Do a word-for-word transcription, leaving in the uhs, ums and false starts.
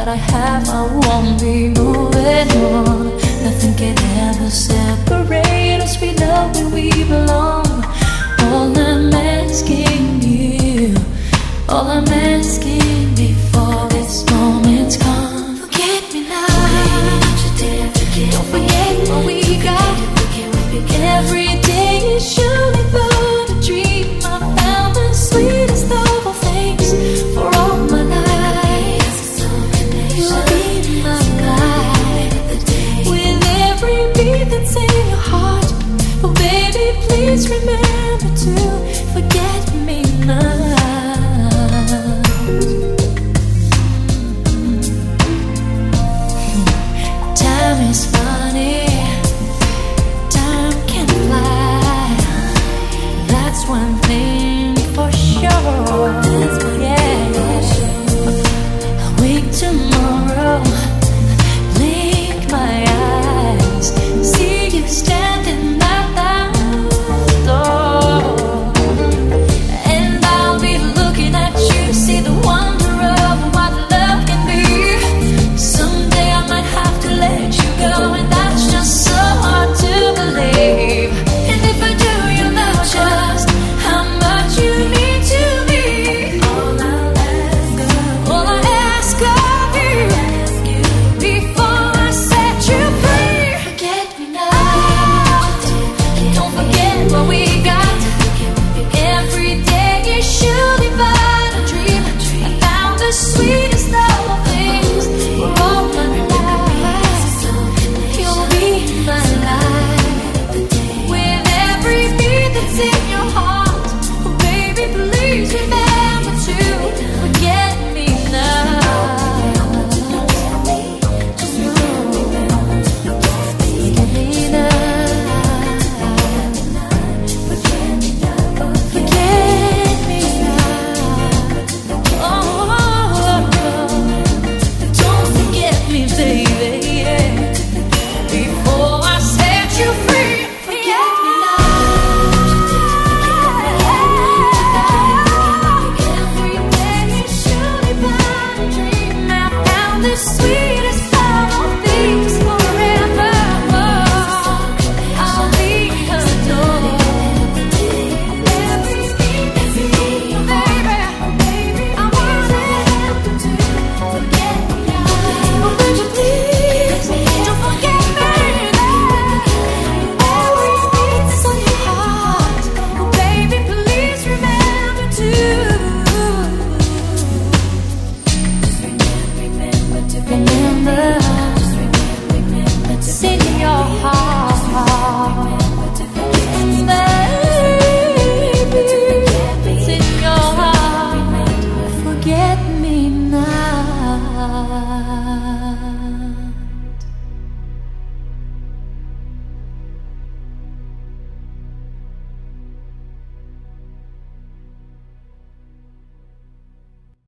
that I have, I won't be moving on. Nothing can ever separate us. We love where we belong. All I'm asking you, all I'm asking before this moment's gone. Forget me now. Don't forget what we got. Every day is surely but a dream. I found the sweetest of all things for all my life. You'll be my guide with every beat that's in your heart. Oh baby, please remember to forget me not. Time is funny. One thing for sure.